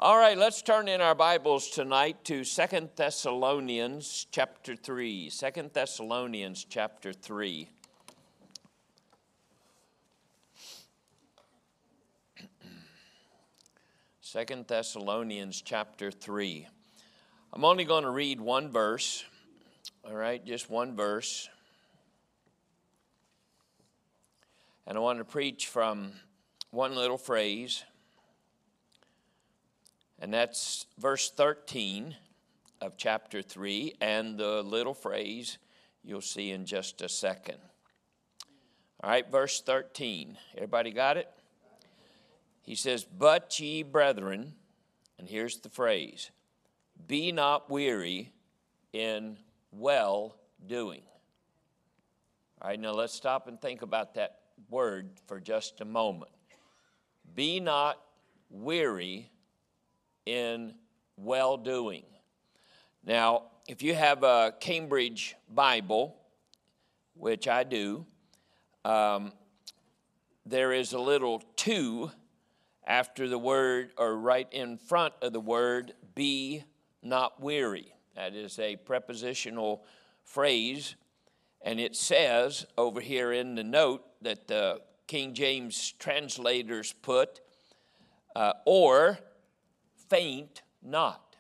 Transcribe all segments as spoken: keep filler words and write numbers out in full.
All right, let's turn in our Bibles tonight to Second Thessalonians chapter three. Second Thessalonians chapter three. Second Thessalonians chapter three. I'm only going to read one verse, all right, just one verse. And I want to preach from one little phrase. And that's verse thirteen of chapter three, and the little phrase you'll see in just a second. All right, verse thirteen. Everybody got it? He says, "But ye brethren," and here's the phrase, "be not weary in well-doing." All right, now let's stop and think about that word for just a moment. Be not weary in well-doing. Now, if you have a Cambridge Bible, which I do, um, there is a little two after the word, or right in front of the word, be not weary. That is a prepositional phrase, and it says over here in the note that the King James translators put, uh, or faint not.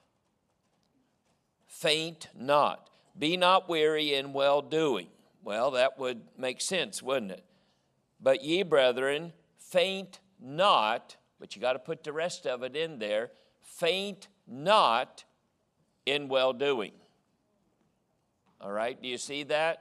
Faint not. Be not weary in well-doing. Well, that would make sense, wouldn't it? But ye, brethren, faint not, but you got to put the rest of it in there, faint not in well-doing. All right, do you see that?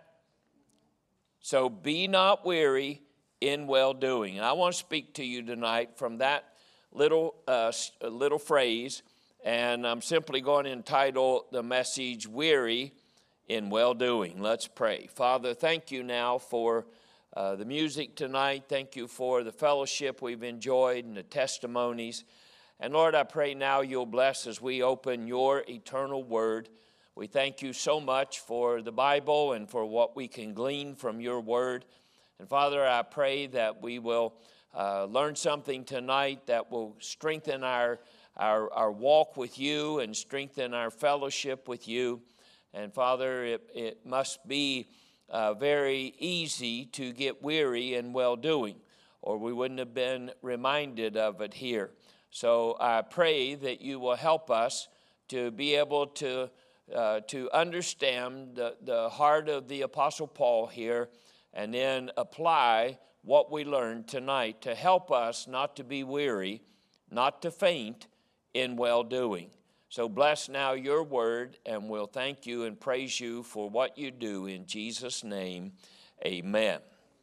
So be not weary in well-doing. And I want to speak to you tonight from that little uh, little phrase, and I'm simply going to entitle the message, Weary in Well-Doing. Let's pray. Father, thank you now for uh, the music tonight. Thank you for the fellowship we've enjoyed and the testimonies. And Lord, I pray now you'll bless as we open your eternal word. We thank you so much for the Bible and for what we can glean from your word. And Father, I pray that we will Uh, learn something tonight that will strengthen our, our, our walk with you and strengthen our fellowship with you. And Father, it, it must be uh, very easy to get weary in well-doing, or we wouldn't have been reminded of it here. So I pray that you will help us to be able to, uh, to understand the, the heart of the Apostle Paul here, and then apply what we learned tonight to help us not to be weary, not to faint in well-doing. So bless now your word, and we'll thank you and praise you for what you do in Jesus' name. Amen.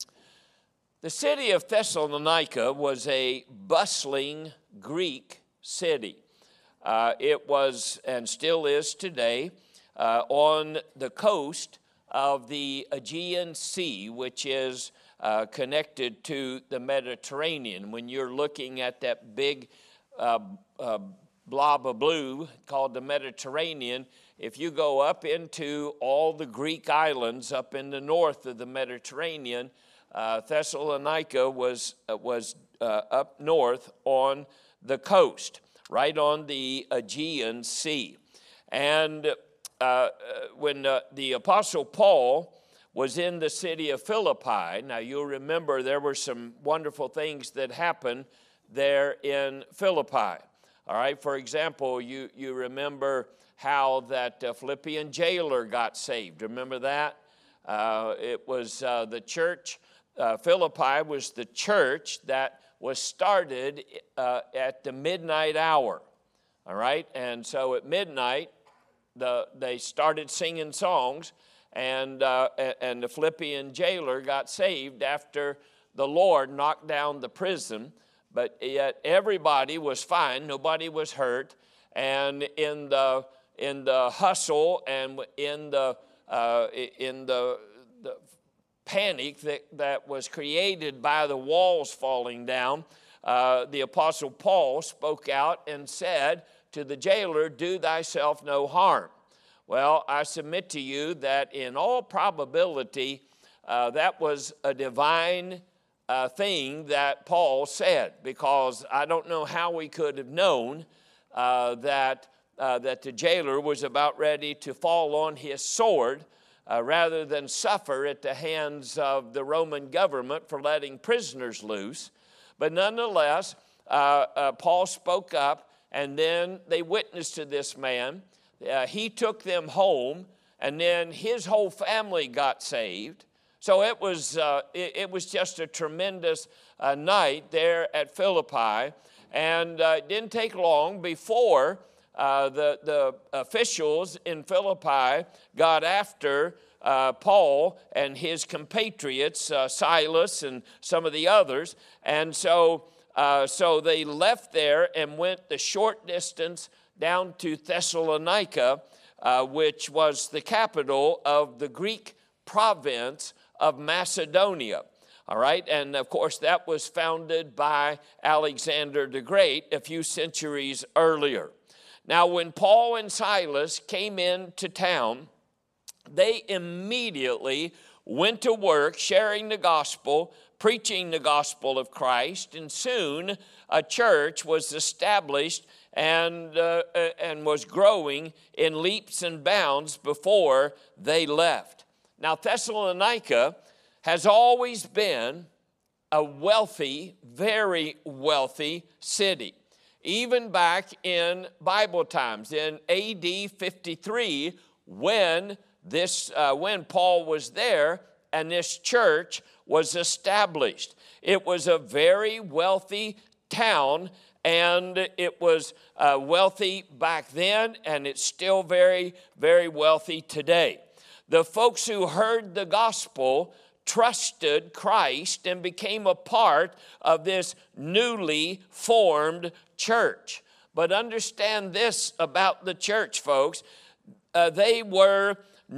The city of Thessalonica was a bustling Greek city. Uh, it was, and still is today, uh, on the coast of the Aegean Sea, which is Uh, connected to the Mediterranean. When you're looking at that big uh, uh, blob of blue called the Mediterranean, if you go up into all the Greek islands up in the north of the Mediterranean, uh, Thessalonica was, uh, was uh, up north on the coast, right on the Aegean Sea. And uh, when uh, the Apostle Paul was in the city of Philippi. Now, you'll remember there were some wonderful things that happened there in Philippi. All right, for example, you, you remember how that uh, Philippian jailer got saved. Remember that? Uh, it was uh, the church, uh, Philippi was the church that was started uh, at the midnight hour. All right, and so at midnight, the, they started singing songs. And, uh, and the Philippian jailer got saved after the Lord knocked down the prison, but yet everybody was fine, nobody was hurt, and in the in the hustle and in the uh, in the, the panic that, that was created by the walls falling down, uh, the Apostle Paul spoke out and said to the jailer, "Do thyself no harm." Well, I submit to you that in all probability, uh, that was a divine uh, thing that Paul said, because I don't know how we could have known uh, that, uh, that the jailer was about ready to fall on his sword uh, rather than suffer at the hands of the Roman government for letting prisoners loose. But nonetheless, uh, uh, Paul spoke up, and then they witnessed to this man. Uh, he took them home, and then his whole family got saved. So it was, uh, it, it was just a tremendous uh, night there at Philippi. And uh, it didn't take long before uh, the, the officials in Philippi got after uh, Paul and his compatriots, uh, Silas and some of the others. And so, uh, so they left there and went the short distance down to Thessalonica, uh, which was the capital of the Greek province of Macedonia. All right, and of course that was founded by Alexander the Great a few centuries earlier. Now when Paul and Silas came into town, they immediately went to work sharing the gospel, preaching the gospel of Christ, and soon a church was established and, uh, and was growing in leaps and bounds before they left. Now Thessalonica has always been a wealthy, very wealthy city. Even back in Bible times, in A D fifty-three, when, this, uh, when Paul was there and this church was established. It was a very wealthy town, and it was uh, wealthy back then, and it's still very, very wealthy today. The folks who heard the gospel trusted Christ and became a part of this newly formed church. But understand this about the church, folks. Uh, they were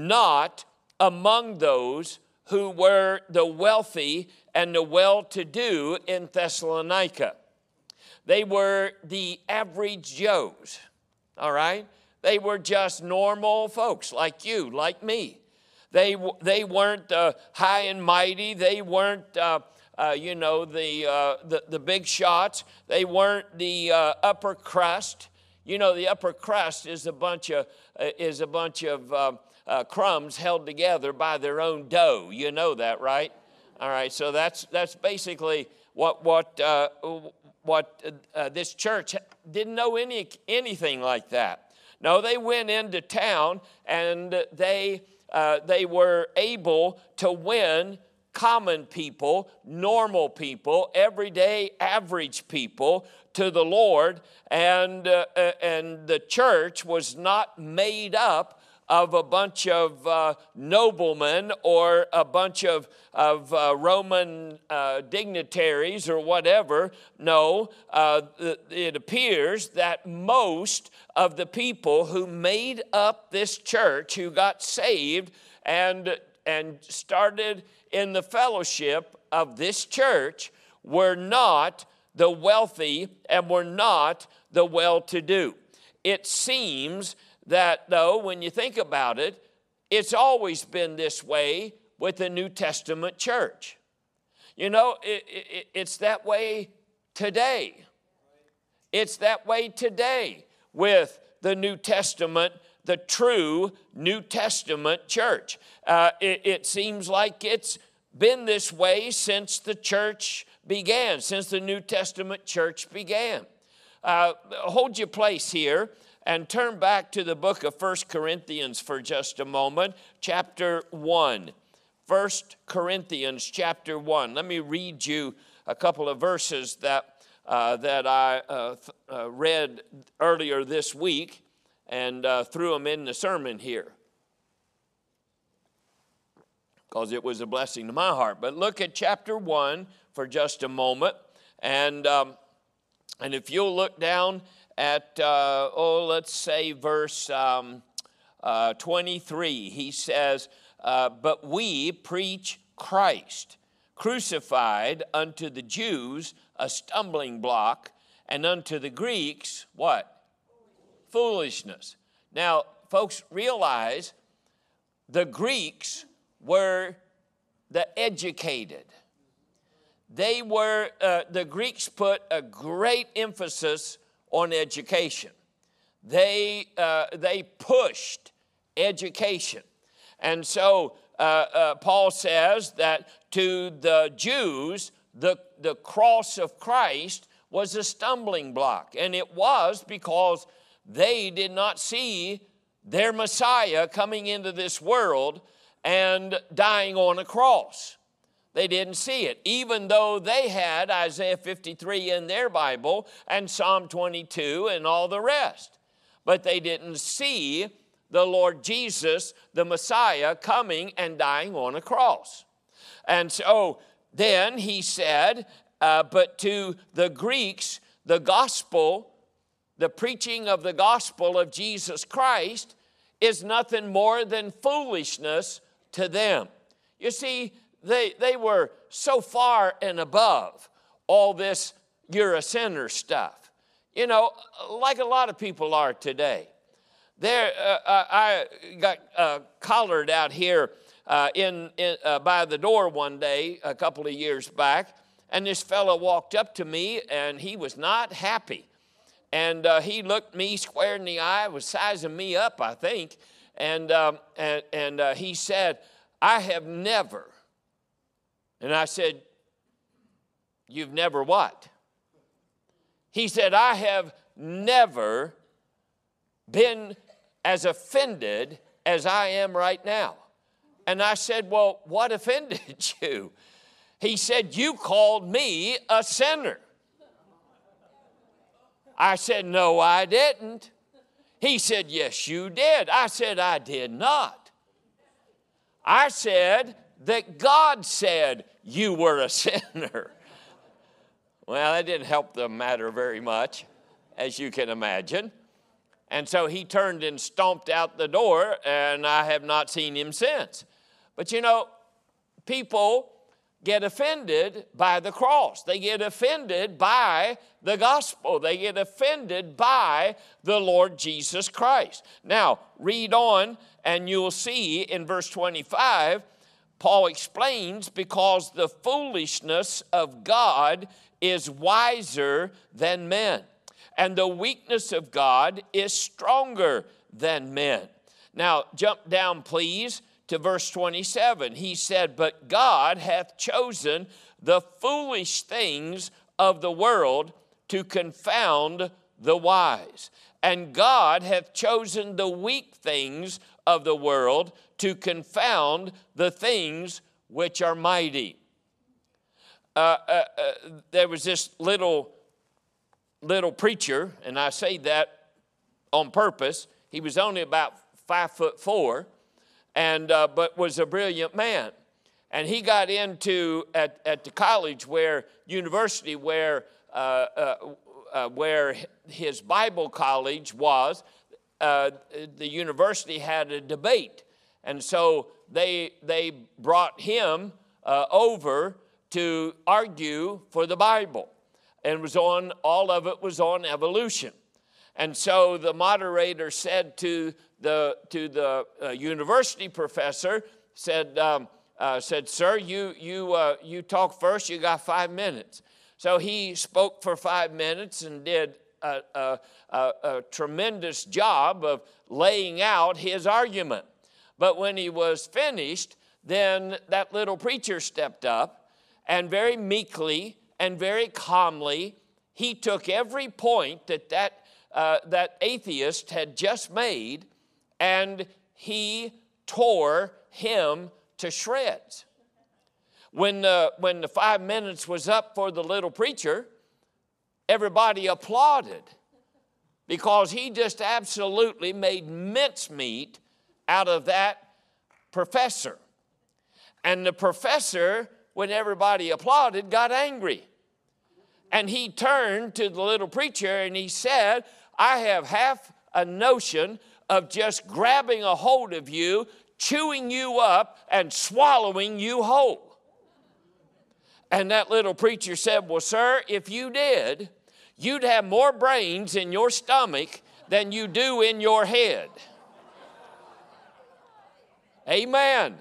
not among those who were the wealthy and the well-to-do in Thessalonica. They were the average Joes, all right? They were just normal folks like you, like me. They, they weren't uh, high and mighty. They weren't, uh, uh, you know, the, uh, the, the big shots. They weren't the uh, upper crust. You know, the upper crust is a bunch of, uh, is a bunch of uh, uh, crumbs held together by their own dough. You know that, right? All right, so that's, that's basically what, what, uh, what uh, this church didn't know any, anything like that. No, they went into town and they... Uh, they were able to win common people, normal people, everyday average people to the Lord, and, uh, and the church was not made up of a bunch of uh, noblemen or a bunch of, of uh, Roman uh, dignitaries or whatever. No, uh, it appears that most of the people who made up this church, who got saved and, and started in the fellowship of this church, were not the wealthy and were not the well-to-do. It seems that, though, when you think about it, it's always been this way with the New Testament church. You know, it, it, it's that way today. It's that way today with the New Testament, the true New Testament church. Uh, it, it seems like it's been this way since the church began, since the New Testament church began. Uh, hold your place here and turn back to the book of First Corinthians for just a moment, chapter one. First Corinthians chapter one. Let me read you a couple of verses that, uh, that I uh, th- uh, read earlier this week and uh, threw them in the sermon here, because it was a blessing to my heart. But look at chapter one for just a moment. And, um, and if you'll look down at, uh, oh, let's say verse um, uh, twenty-three, he says, uh, but we preach Christ, crucified, unto the Jews a stumbling block, and unto the Greeks, what? Foolishness. Now, folks, realize the Greeks were the educated. They were, uh, the Greeks put a great emphasis on education. they, uh, they pushed education. And so uh, uh, Paul says that to the Jews, the, the cross of Christ was a stumbling block. And it was because they did not see their Messiah coming into this world and dying on a cross. They didn't see it, even though they had Isaiah fifty-three in their Bible and Psalm twenty-two and all the rest. But they didn't see the Lord Jesus, the Messiah, coming and dying on a cross. And so then he said, uh, but to the Greeks, the gospel, the preaching of the gospel of Jesus Christ is nothing more than foolishness to them. You see, they, they were so far and above all this you're a sinner stuff. You know, like a lot of people are today. There, uh, I got uh, collared out here uh, in, in uh, by the door one day a couple of years back, and this fellow walked up to me, and he was not happy. And uh, he looked me square in the eye, was sizing me up, I think, and, um, and, and uh, he said, I have never, and I said, you've never what? He said, I have never been as offended as I am right now. And I said, well, what offended you? He said, you called me a sinner. I said, no, I didn't. He said, yes, you did. I said, I did not. I said that God said you were a sinner. Well, that didn't help the matter very much, as you can imagine. And so he turned and stomped out the door, and I have not seen him since. But you know, people get offended by the cross. They get offended by the gospel. They get offended by the Lord Jesus Christ. Now, read on, and you'll see in verse twenty-five, Paul explains, because the foolishness of God is wiser than men, and the weakness of God is stronger than men. Now, jump down, please, to verse twenty-seven. He said, but God hath chosen the foolish things of the world to confound the wise. And God hath chosen the weak things of the world to confound the things which are mighty. Uh, uh, uh, there was this little, little preacher, and I say that on purpose. He was only about five foot four, and uh, but was a brilliant man. And he got into at, at the college where university where uh, uh, uh, where his Bible college was. Uh, the university had a debate, and so they they brought him uh, over to argue for the Bible, and it was on all of it was on evolution. And so the moderator said to the to the uh, university professor, said um, uh, said, "Sir, you you uh, you talk first. You got five minutes." So he spoke for five minutes and did a, a, a, a tremendous job of laying out his argument. But when he was finished, then that little preacher stepped up, and very meekly and very calmly, he took every point that that Uh, that atheist had just made, and he tore him to shreds. When, uh, when the five minutes was up for the little preacher, everybody applauded because he just absolutely made mincemeat out of that professor. And the professor, when everybody applauded, got angry. And he turned to the little preacher and he said, I have half a notion of just grabbing a hold of you, chewing you up, and swallowing you whole. And that little preacher said, well, sir, if you did, you'd have more brains in your stomach than you do in your head. Amen.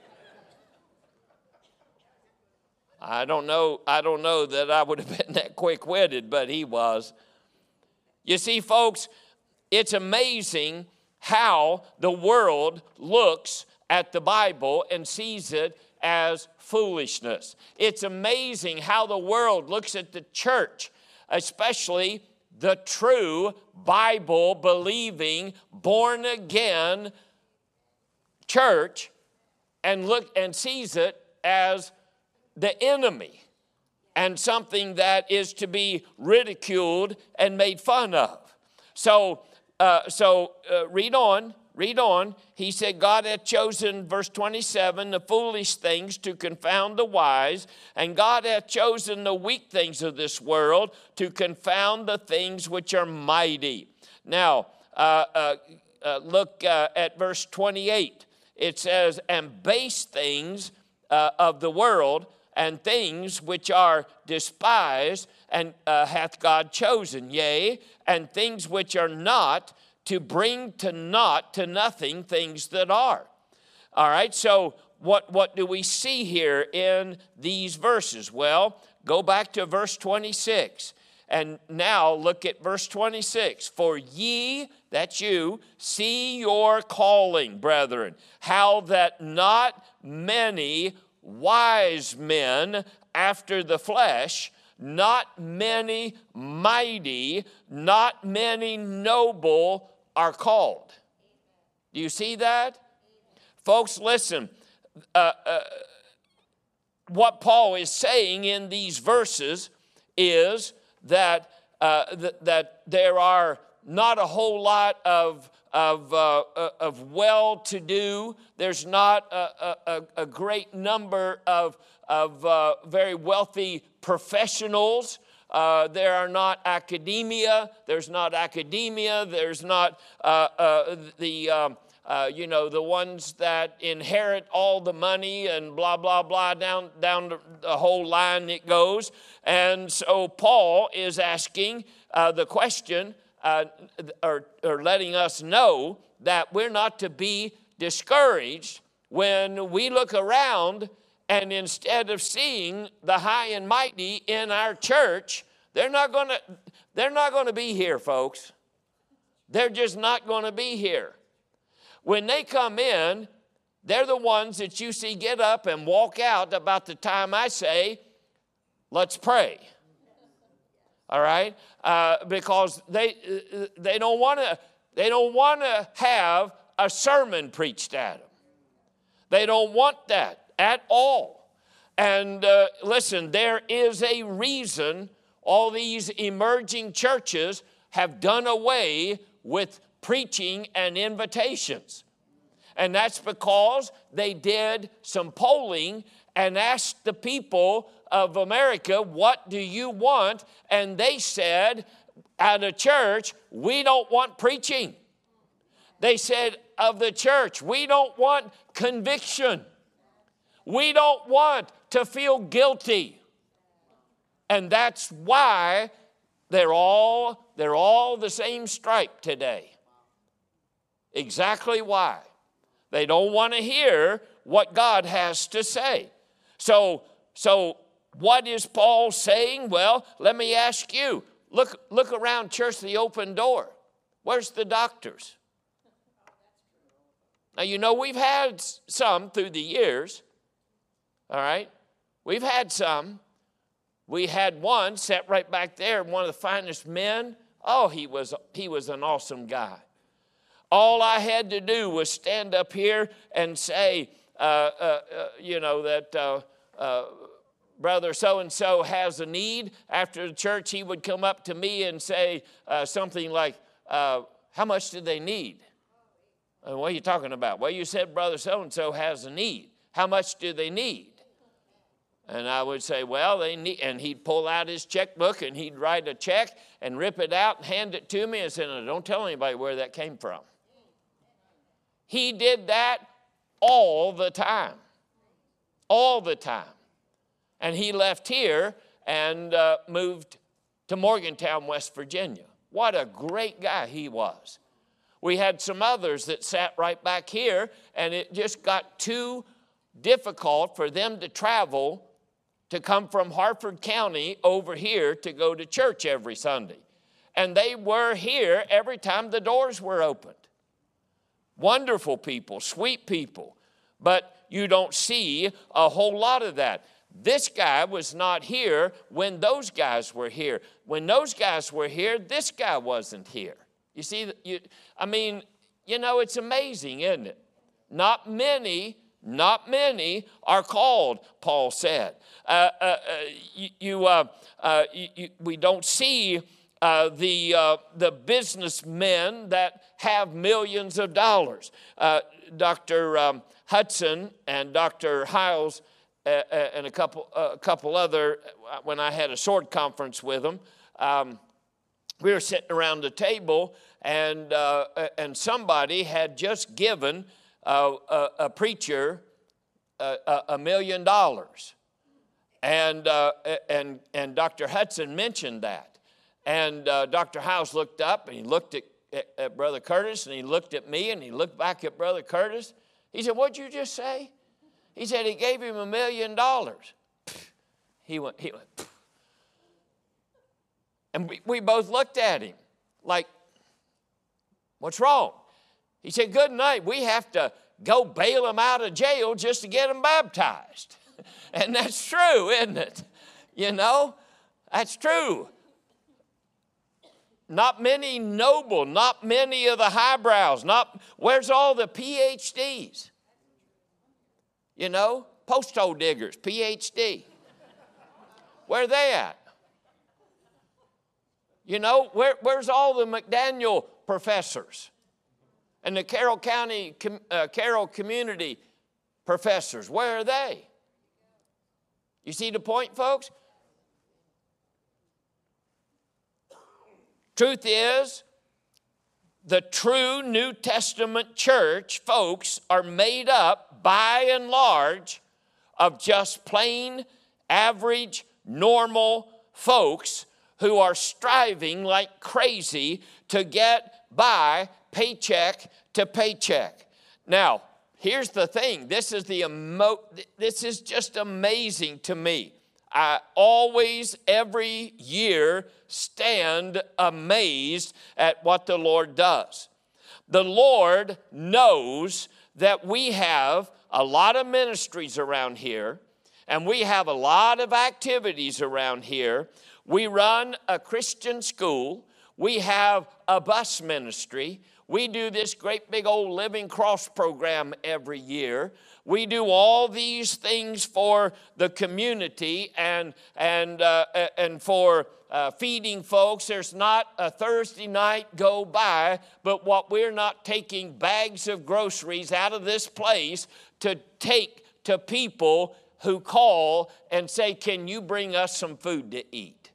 I don't know, I don't know that I would have been that quick-witted, but he was. You see, folks, it's amazing how the world looks at the Bible and sees it as foolishness. It's amazing how the world looks at the church, especially the true Bible-believing, born-again church, and look and sees it as the enemy and something that is to be ridiculed and made fun of. So, uh, so uh, read on, read on. He said, God hath chosen, verse twenty-seven, the foolish things to confound the wise, and God hath chosen the weak things of this world to confound the things which are mighty. Now, uh, uh, uh, look uh, at verse twenty-eight. It says, and base things uh, of the world, and things which are despised, and uh, hath God chosen, yea, and things which are not, to bring to naught, to nothing, things that are. All right, so what, what do we see here in these verses? Well, go back to verse twenty-six, and now look at verse twenty-six. For ye, that's you, see your calling, brethren, how that not many wise men after the flesh, not many mighty, not many noble are called. Do you see that? Folks, listen. Uh, uh, what Paul is saying in these verses is that, uh, th- that there are not a whole lot of Of, uh, of well-to-do. There's not a, a, a great number of, of uh, very wealthy professionals. Uh, there are not academia. There's not academia. There's not uh, uh, the, um, uh, you know, the ones that inherit all the money and blah, blah, blah, down, down the whole line it goes. And so Paul is asking uh, the question, Uh, or, or letting us know that we're not to be discouraged when we look around and instead of seeing the high and mighty in our church, they're not going to they're not going to be here, folks. They're just not going to be here. When they come in, they're the ones that you see get up and walk out about the time I say, let's pray. All right, uh, because they they don't want to they don't want to have a sermon preached at them. They don't want that at all. And uh, listen, there is a reason all these emerging churches have done away with preaching and invitations, and that's because they did some polling and asked the people of America, what do you want? And they said, at a church, we don't want preaching. They said of the church, we don't want conviction. We don't want to feel guilty. And that's why they're all, they're all the same stripe today. Exactly why. They don't want to hear what God has to say. So, so what is Paul saying? Well, let me ask you. Look, look around Church the Open Door. Where's the doctors? Now, you know, we've had some through the years. All right? We've had some. We had one sat right back there, one of the finest men. Oh, he was, he was an awesome guy. All I had to do was stand up here and say, uh, uh, uh, you know, that uh, uh, brother so-and-so has a need. After the church, he would come up to me and say uh, something like, uh, how much do they need? And what are you talking about? Well, you said brother so-and-so has a need. How much do they need? And I would say, well, they need, and he'd pull out his checkbook and he'd write a check and rip it out and hand it to me and say, no, don't tell anybody where that came from. He did that all the time. All the time. And he left here and uh, moved to Morgantown, West Virginia. What a great guy he was. We had some others that sat right back here, and it just got too difficult for them to travel to come from Harford County over here to go to church every Sunday. and they were here every time the doors were opened. Wonderful people, sweet people, but you don't see a whole lot of that. This guy was not here when those guys were here. When those guys were here, this guy wasn't here. You see, you, I mean, you know, it's amazing, isn't it? Not many, not many are called, Paul said. Uh, uh, uh, you, you, uh, uh, you, you, we don't see uh, the, uh, the businessmen that have millions of dollars. Uh, Doctor Um, Hudson and Doctor Hiles uh, uh, and a couple, uh, a couple other, when I had a sword conference with them, um, we were sitting around the table, and, uh, and somebody had just given uh, a, a preacher a, a million dollars. And, uh, and, and Doctor Hudson mentioned that. And uh, Doctor House looked up, and he looked at, at, at Brother Curtis, and he looked at me, and he looked back at Brother Curtis. He said, "What'd you just say?" He said, "He gave him a million dollars." He went, he went, Pff. And we, we both looked at him like, "What's wrong?" He said, "Good night. We have to go bail him out of jail just to get him baptized." And that's true, isn't it? You know, that's true. Not many noble, not many of the highbrows, not, where's all the P H Ds? You know, post hole diggers, P H D. Where are they at? You know, where, where's all the McDaniel professors and the Carroll County, uh, Carroll Community professors? Where are they? You see the point, folks? Truth is, the true New Testament church, folks, are made up by and large of just plain, average, normal folks who are striving like crazy to get by paycheck to paycheck. Now, here's the thing. This is, the emo- this is just amazing to me. I always, every year, stand amazed at what the Lord does. The Lord knows that we have a lot of ministries around here, and we have a lot of activities around here. We run a Christian school. We have a bus ministry. We do this great big old Living Cross program every year. We do all these things for the community and, and, uh, and for uh, feeding folks. There's not a Thursday night go by, but what we're not taking bags of groceries out of this place to take to people who call and say, "Can you bring us some food to eat?"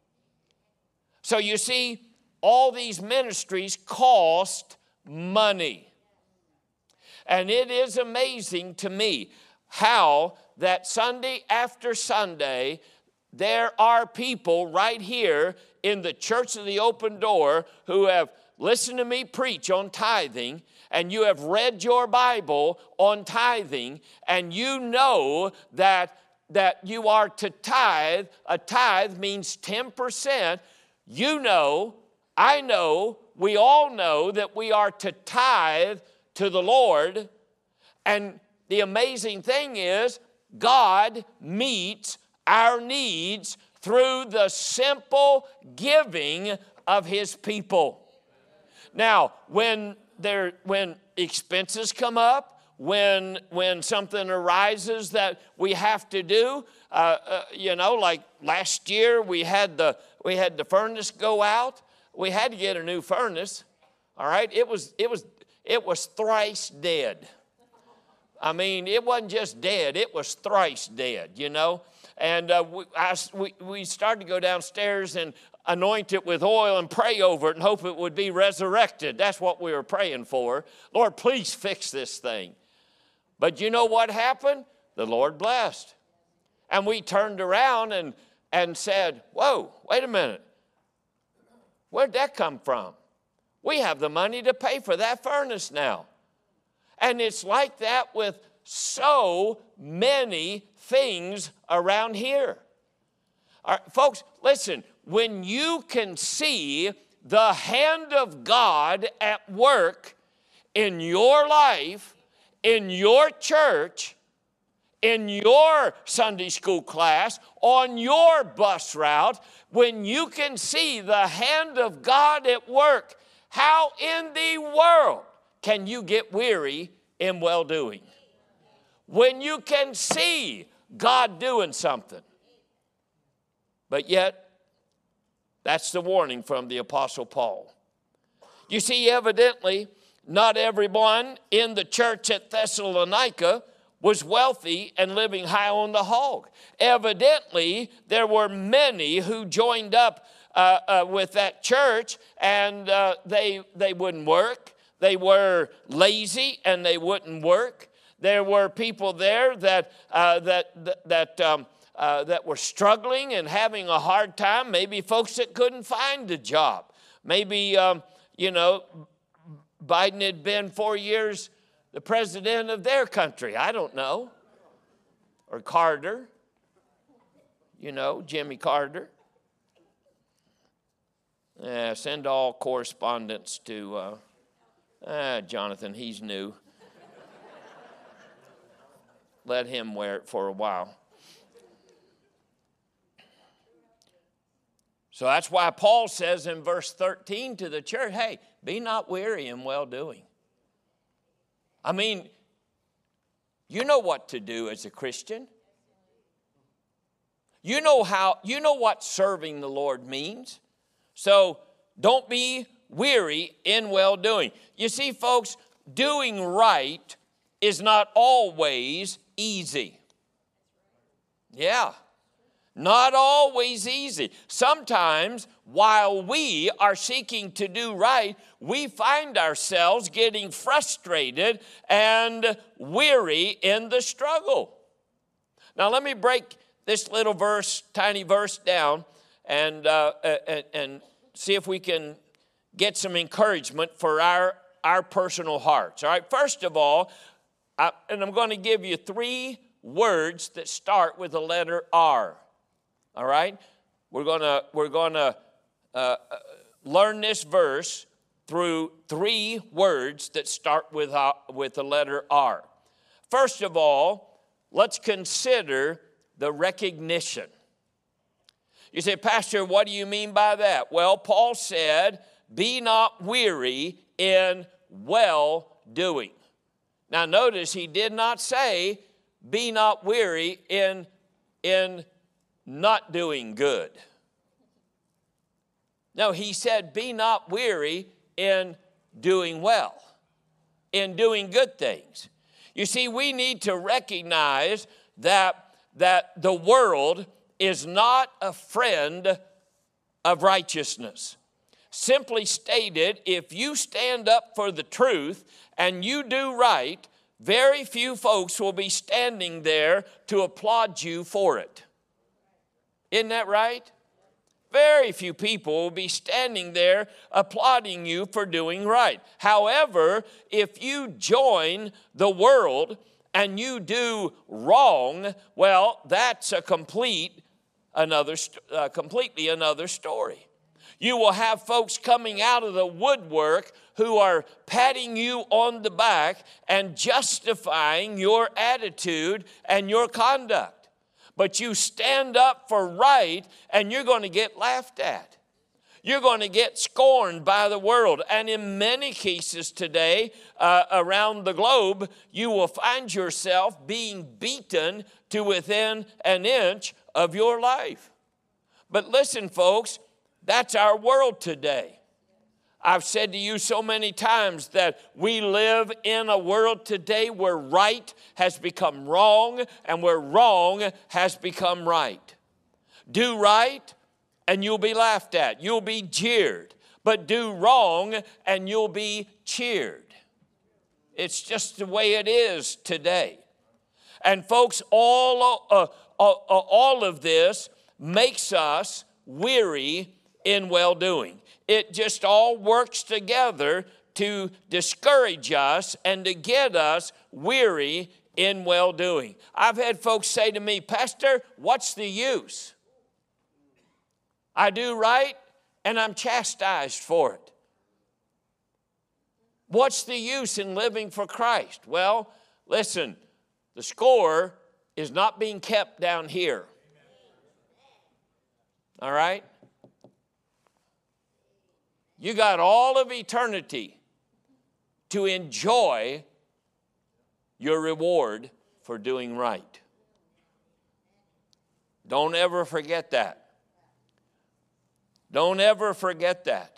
So you see, all these ministries cost money. And it is amazing to me how that Sunday after Sunday, there are people right here in the Church of the Open Door who have listened to me preach on tithing, and you have read your Bible on tithing, and you know that, that you are to tithe. A tithe means ten percent. You know, I know, we all know that we are to tithe to the Lord. And the amazing thing is, God meets our needs through the simple giving of His people. Now, when there, when expenses come up, when when something arises that we have to do, uh, uh, you know, like last year we had the we had the furnace go out. We had to get a new furnace. All right, it was it was it was thrice dead. I mean, it wasn't just dead; it was thrice dead. You know, and uh, we, I, we we started to go downstairs and anoint it with oil and pray over it and hope it would be resurrected. That's what we were praying for. Lord, please fix this thing. But you know what happened? The Lord blessed. And we turned around and, and said, whoa, wait a minute. Where'd that come from? We have the money to pay for that furnace now. And it's like that with so many things around here. All right, folks, listen, when you can see the hand of God at work in your life, in your church, in your Sunday school class, on your bus route, when you can see the hand of God at work, how in the world can you get weary in well-doing? When you can see God doing something. But yet, that's the warning from the Apostle Paul. You see, evidently, not everyone in the church at Thessalonica was wealthy and living high on the hog. Evidently, there were many who joined up uh, uh, with that church, and uh, they, they wouldn't work. They were lazy and they wouldn't work. There were people there that, uh, that, that, that um, Uh, that were struggling and having a hard time. Maybe folks that couldn't find a job. Maybe, um, you know, Biden had been four years the president of their country. I don't know. Or Carter. You know, Jimmy Carter. Yeah, send all correspondence to uh, uh, Jonathan. He's new. Let him wear it for a while. So that's why Paul says in verse thirteen to the church, hey, be not weary in well-doing. I mean, you know what to do as a Christian. You know how, you know what serving the Lord means. So don't be weary in well-doing. You see, folks, doing right is not always easy. Yeah. Not always easy. Sometimes, while we are seeking to do right, we find ourselves getting frustrated and weary in the struggle. Now, let me break this little verse, tiny verse down, and, uh, and, and see if we can get some encouragement for our, our personal hearts. All right, first of all, I, and I'm going to give you three words that start with the letter R. All right, we're gonna we're gonna uh, learn this verse through three words that start with uh, with the letter R. First of all, let's consider the recognition. You say, Pastor, what do you mean by that? Well, Paul said, "Be not weary in well-doing." Now, notice he did not say, "Be not weary in in." not doing good. No, he said, be not weary in doing well, in doing good things. You see, we need to recognize that, that the world is not a friend of righteousness. Simply stated, if you stand up for the truth and you do right, very few folks will be standing there to applaud you for it. Isn't that right? Very few people will be standing there applauding you for doing right. However, if you join the world and you do wrong, well, that's a complete another, uh, completely another story. You will have folks coming out of the woodwork who are patting you on the back and justifying your attitude and your conduct. But you stand up for right, and you're going to get laughed at. You're going to get scorned by the world. And in many cases today, uh, around the globe, you will find yourself being beaten to within an inch of your life. But listen, folks, that's our world today. I've said to you so many times that we live in a world today where right has become wrong and where wrong has become right. Do right and you'll be laughed at. You'll be jeered. But do wrong and you'll be cheered. It's just the way it is today. And folks, all, uh, uh, all of this makes us weary in well-doing. It just all works together to discourage us and to get us weary in well-doing. I've had folks say to me, Pastor, what's the use? I do right and I'm chastised for it. What's the use in living for Christ? Well, listen, the score is not being kept down here. All right? You got all of eternity to enjoy your reward for doing right. Don't ever forget that. Don't ever forget that.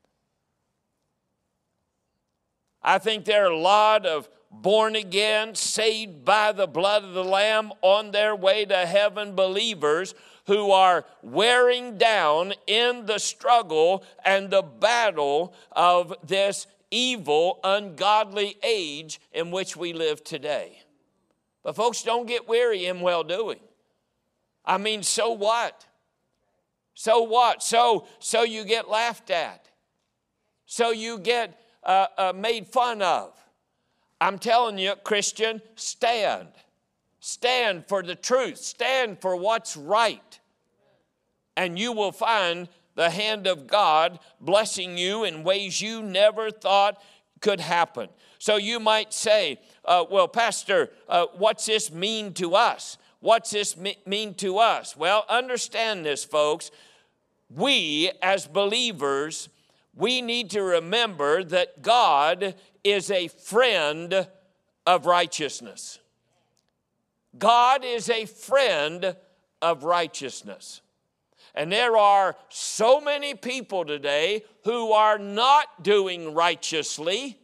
I think there are a lot of born again, saved by the blood of the Lamb, on their way to heaven believers who are wearing down in the struggle and the battle of this evil, ungodly age in which we live today. But folks, don't get weary in well-doing. I mean, so what? So what? So, so you get laughed at. So you get uh, uh, made fun of. I'm telling you, Christian, stand. Stand for the truth. Stand for what's right. And you will find the hand of God blessing you in ways you never thought could happen. So you might say, uh, well, Pastor, uh, what's this mean to us? What's this me- mean to us? Well, understand this, folks. We, as believers, we need to remember that God is a friend of righteousness. God is a friend of righteousness. And there are so many people today who are not doing righteously.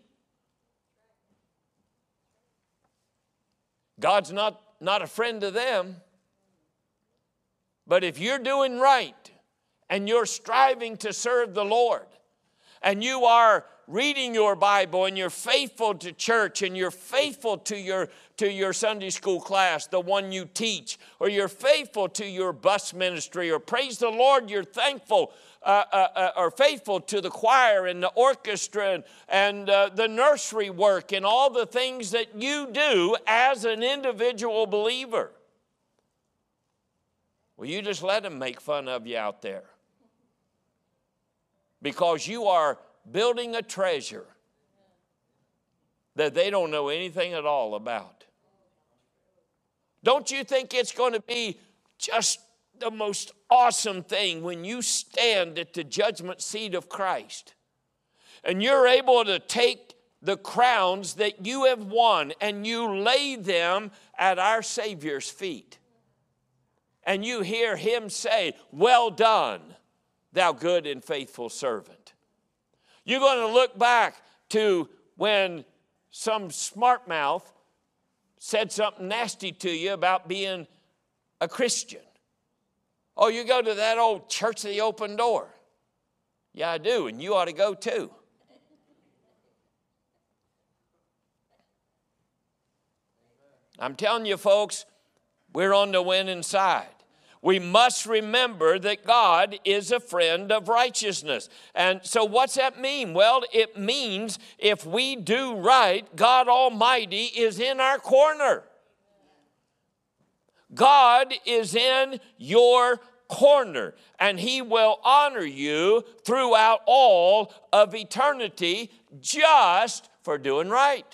God's not, not a friend to them. But if you're doing right and you're striving to serve the Lord, and you are reading your Bible, and you're faithful to church, and you're faithful to your, to your Sunday school class, the one you teach, or you're faithful to your bus ministry, or praise the Lord, you're thankful uh, uh, uh, or faithful to the choir and the orchestra and, and uh, the nursery work and all the things that you do as an individual believer. Well, you just let them make fun of you out there, because you are building a treasure that they don't know anything at all about. Don't you think it's going to be just the most awesome thing when you stand at the judgment seat of Christ and you're able to take the crowns that you have won and you lay them at our Savior's feet, and you hear him say, "Well done, thou good and faithful servant." You're going to look back to when some smart mouth said something nasty to you about being a Christian. Oh, you go to that old church of the open door. Yeah, I do, and you ought to go too. I'm telling you, folks, we're on the winning side. We must remember that God is a friend of righteousness. And so what's that mean? Well, it means if we do right, God Almighty is in our corner. God is in your corner, and he will honor you throughout all of eternity just for doing right.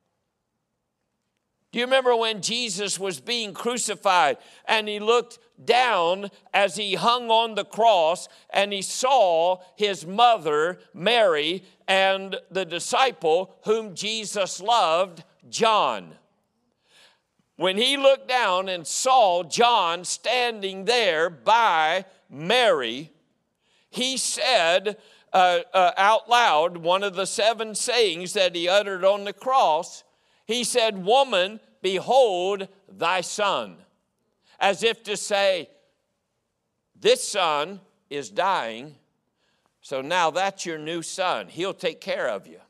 Do you remember when Jesus was being crucified and he looked down as he hung on the cross and he saw his mother, Mary, and the disciple whom Jesus loved, John? When he looked down and saw John standing there by Mary, he said uh, uh, out loud one of the seven sayings that he uttered on the cross. He said, "Woman, behold thy son." As if to say, this son is dying, so now that's your new son. He'll take care of you.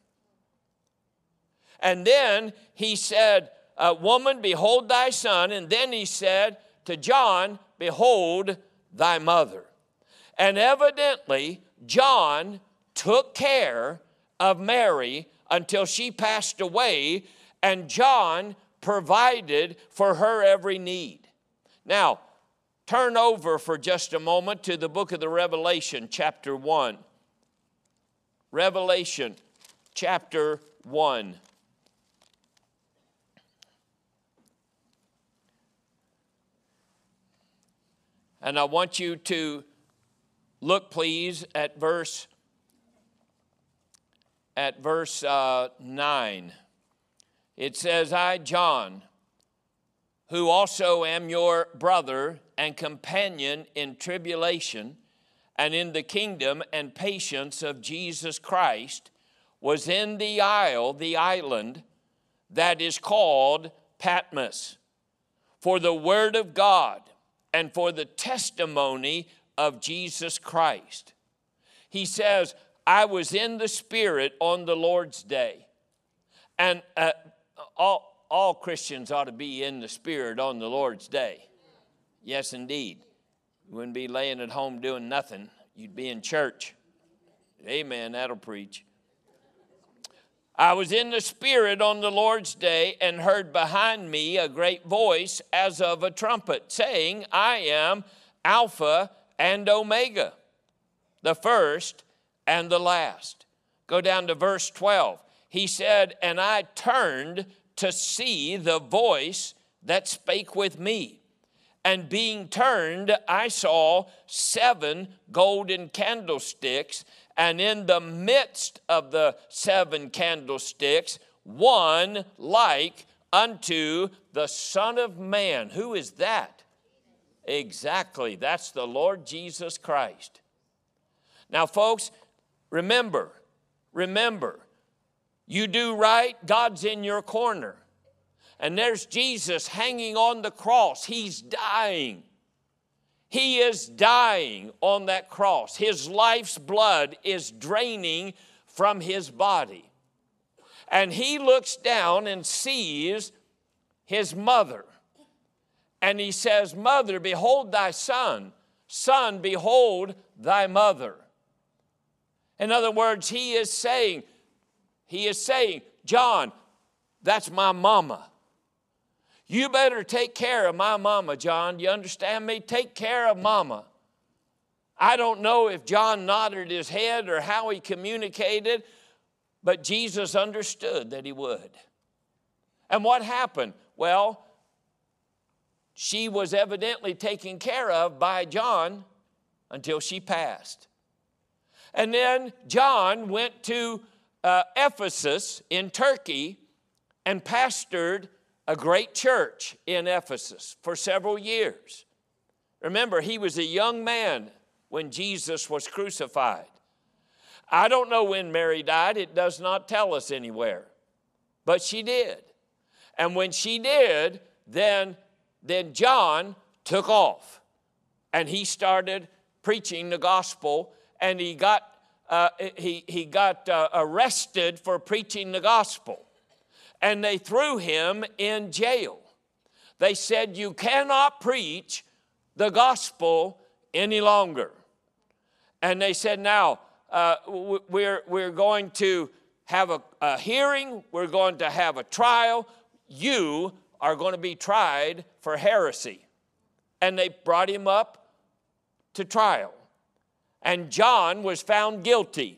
And then he said, uh, "Woman, behold thy son." And then he said to John, "Behold thy mother." And evidently, John took care of Mary until she passed away, and John provided for her every need. Now, turn over for just a moment to the book of the Revelation, chapter one. Revelation, chapter one. And I want you to look, please, at verse, at verse uh, nine. It says, I, John, who also am your brother and companion in tribulation and in the kingdom and patience of Jesus Christ, was in the isle, the island, that is called Patmos, for the word of God and for the testimony of Jesus Christ. He says, I was in the Spirit on the Lord's day. And uh, all, all Christians ought to be in the Spirit on the Lord's day. Yes, indeed. You wouldn't be laying at home doing nothing. You'd be in church. Amen, that'll preach. I was in the Spirit on the Lord's day and heard behind me a great voice as of a trumpet, saying, I am Alpha and Omega, the first and the last. Go down to verse twelve. He said, and I turned to see the voice that spake with me. And being turned, I saw seven golden candlesticks, and in the midst of the seven candlesticks, one like unto the Son of Man. Who is that? Exactly, that's the Lord Jesus Christ. Now, folks, remember, remember, you do right, God's in your corner. And there's Jesus hanging on the cross. He's dying. He is dying on that cross. His life's blood is draining from his body. And he looks down and sees his mother. And he says, Mother, behold thy son. Son, behold thy mother. In other words, he is saying, he is saying, John, that's my mama. You better take care of my mama, John. You understand me? Take care of mama. I don't know if John nodded his head or how he communicated, but Jesus understood that he would. And what happened? Well, she was evidently taken care of by John until she passed. And then John went to uh, Ephesus in Turkey and pastored a great church in Ephesus for several years. Remember, he was a young man when Jesus was crucified. I don't know when Mary died. It does not tell us anywhere. But she did. And when she did, then, then John took off. And he started preaching the gospel. And he got, uh, he, he got uh, arrested for preaching the gospel. And they threw him in jail. They said, you cannot preach the gospel any longer. And they said, now, uh, we're, we're going to have a, a hearing. We're going to have a trial. You are going to be tried for heresy. And they brought him up to trial. And John was found guilty.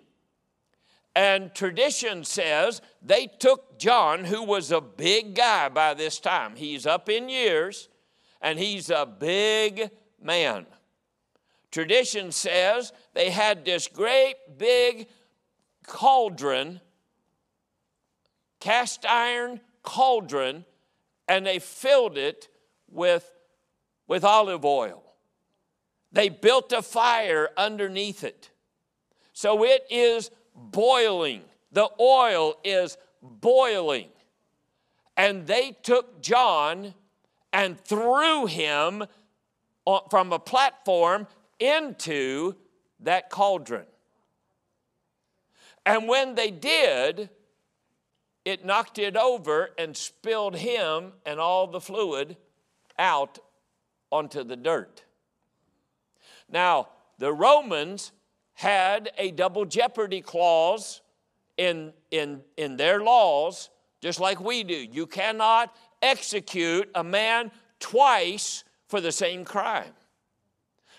And tradition says they took John, who was a big guy by this time. He's up in years, and he's a big man. Tradition says they had this great big cauldron, cast iron cauldron, and they filled it with, with olive oil. They built a fire underneath it. So it is boiling. The oil is boiling. And they took John and threw him from a platform into that cauldron. And when they did, it knocked it over and spilled him and all the fluid out onto the dirt. Now, the Romans had a double jeopardy clause in, in, in their laws, just like we do. You cannot execute a man twice for the same crime.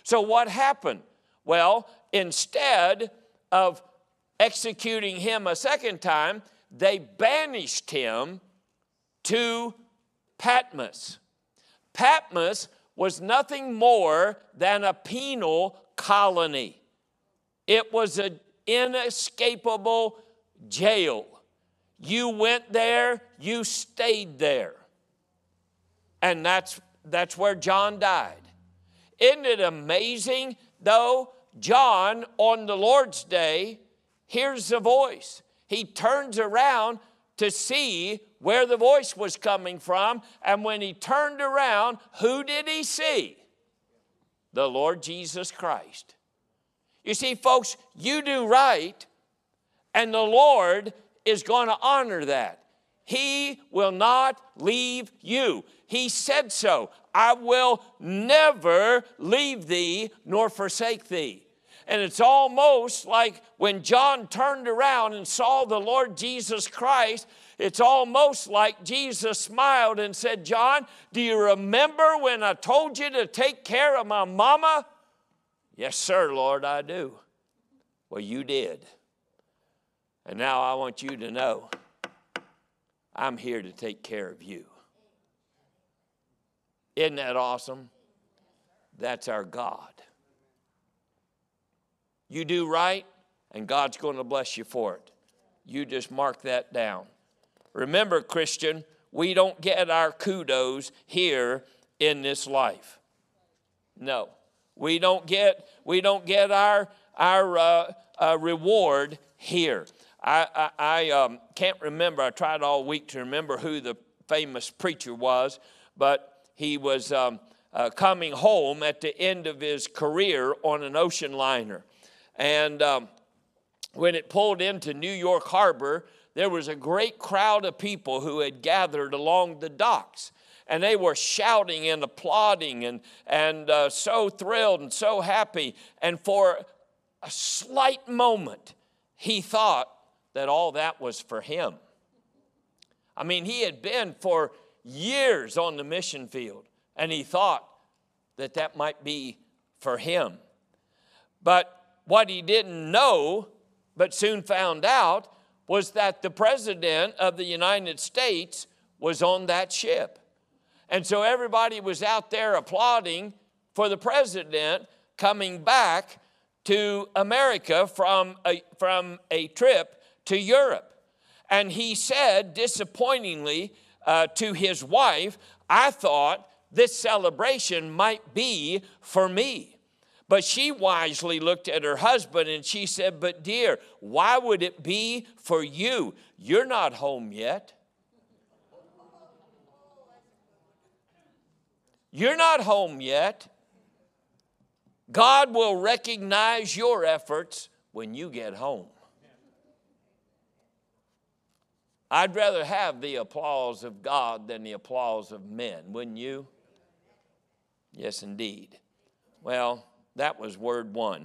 So what happened? Well, instead of executing him a second time, they banished him to Patmos. Patmos was nothing more than a penal colony. It was an inescapable jail. You went there, you stayed there. And that's, that's where John died. Isn't it amazing, though? John, on the Lord's day, hears a voice. He turns around to see where the voice was coming from. And when he turned around, who did he see? The Lord Jesus Christ. You see, folks, you do right, and the Lord is going to honor that. He will not leave you. He said so. I will never leave thee nor forsake thee. And it's almost like when John turned around and saw the Lord Jesus Christ, it's almost like Jesus smiled and said, John, do you remember when I told you to take care of my mama? Yes, sir, Lord, I do. Well, you did. And now I want you to know I'm here to take care of you. Isn't that awesome? That's our God. You do right, and God's going to bless you for it. You just mark that down. Remember, Christian, we don't get our kudos here in this life. No, we don't get we don't get our our uh, uh, reward here. I I, I um, can't remember. I tried all week to remember who the famous preacher was, but he was um, uh, coming home at the end of his career on an ocean liner, and um, when it pulled into New York Harbor, there was a great crowd of people who had gathered along the docks. And they were shouting and applauding and, and uh, so thrilled and so happy. And for a slight moment, he thought that all that was for him. I mean, he had been for years on the mission field, and he thought that that might be for him. But what he didn't know, but soon found out, was that the President of the United States was on that ship. And so everybody was out there applauding for the President coming back to America from a, from a trip to Europe. And he said, disappointingly, uh, to his wife, I thought this celebration might be for me. But she wisely looked at her husband and she said, but dear, why would it be for you? You're not home yet. You're not home yet. God will recognize your efforts when you get home. I'd rather have the applause of God than the applause of men, wouldn't you? Yes, indeed. Well, that was word one.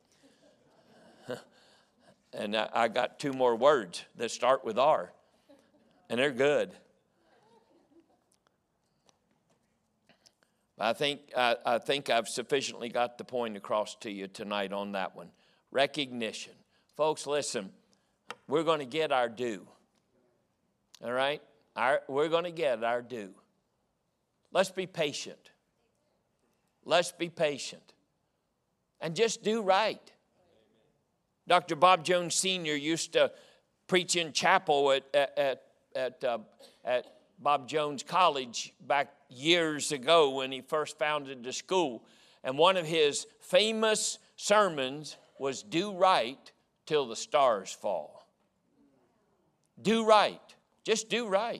And I got two more words that start with R. And they're good. I think, I, I think I've sufficiently got the point across to you tonight on that one. Recognition. Folks, listen. We're going to get our due. All right? Our, we're going to get our due. Let's be patient. Let's be patient. And just do right. Doctor Bob Jones Senior used to preach in chapel at, at, at, uh, at Bob Jones College back years ago when he first founded the school. And one of his famous sermons was, do right till the stars fall. Do right. Just do right.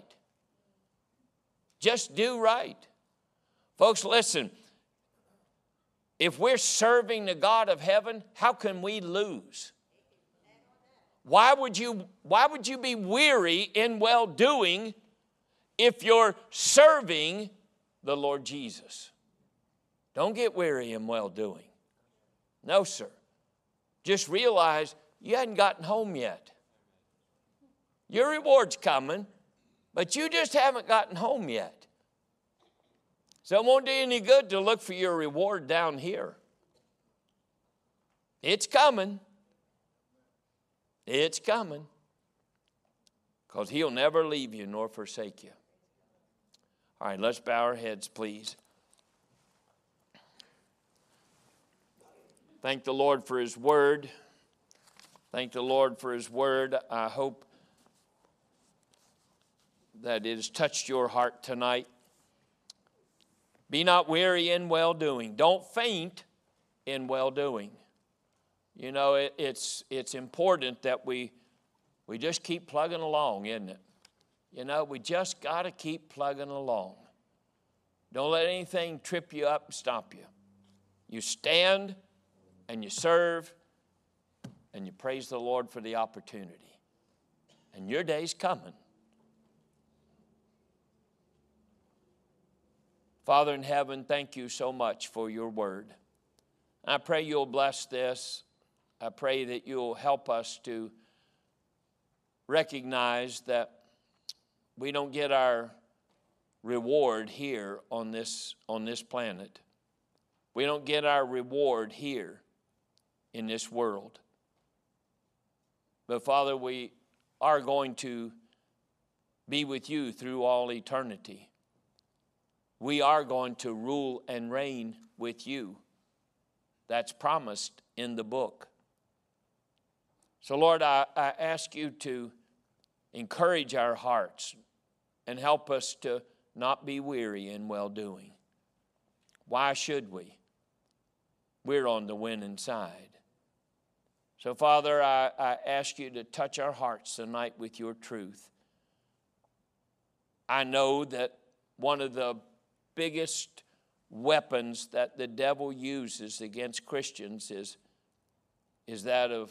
Just do right. Folks, listen. If we're serving the God of heaven, how can we lose? Why would you, why would you be weary in well-doing if you're serving the Lord Jesus? Don't get weary in well-doing. No, sir. Just realize you hadn't gotten home yet. Your reward's coming, but you just haven't gotten home yet. So it won't do any good to look for your reward down here. It's coming. It's coming. Because He'll never leave you nor forsake you. All right, let's bow our heads, please. Thank the Lord for His word. Thank the Lord for His word. I hope that it has touched your heart tonight. Be not weary in well-doing. Don't faint in well-doing. You know, it, it's, it's important that we, we just keep plugging along, isn't it? You know, we just got to keep plugging along. Don't let anything trip you up and stop you. You stand and you serve and you praise the Lord for the opportunity. And your day's coming. Father in heaven, thank you so much for your word. I pray you'll bless this. I pray that you'll help us to recognize that we don't get our reward here on this, on this planet. We don't get our reward here in this world. But Father, we are going to be with you through all eternity. We are going to rule and reign with you. That's promised in the book. So Lord, I, I ask you to encourage our hearts and help us to not be weary in well-doing. Why should we? We're on the winning side. So Father, I, I ask you to touch our hearts tonight with your truth. I know that one of the biggest weapons that the devil uses against Christians is, is that of,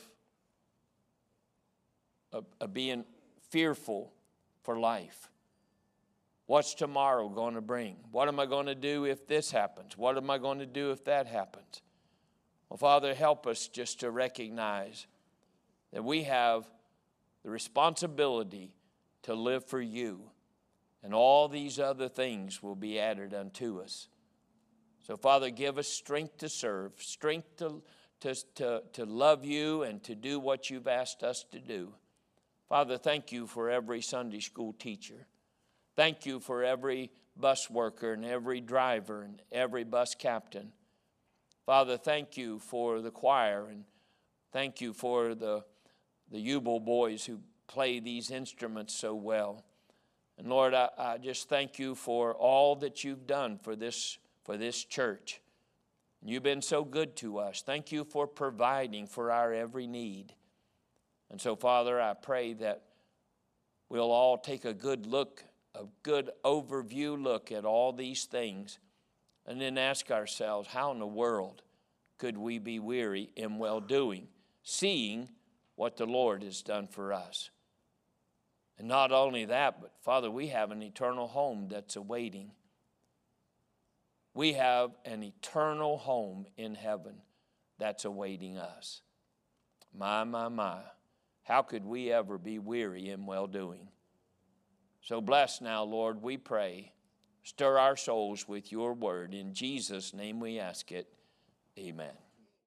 of, of being fearful for life. What's tomorrow going to bring? What am I going to do if this happens? What am I going to do if that happens? Well, Father, help us just to recognize that we have the responsibility to live for you, and all these other things will be added unto us. So, Father, give us strength to serve, strength to, to, to, to love you and to do what you've asked us to do. Father, thank you for every Sunday school teacher. Thank you for every bus worker and every driver and every bus captain. Father, thank you for the choir, and thank you for the, the Ubel boys who play these instruments so well. And Lord, I, I just thank you for all that you've done for this, for this church. You've been so good to us. Thank you for providing for our every need. And so, Father, I pray that we'll all take a good look, a good overview look at all these things, and then ask ourselves, how in the world could we be weary in well-doing, seeing what the Lord has done for us? And not only that, but Father, we have an eternal home that's awaiting. We have an eternal home in heaven that's awaiting us. My, my, my. How could we ever be weary in well-doing? So bless now, Lord, we pray. Stir our souls with your word. In Jesus' name we ask it. Amen.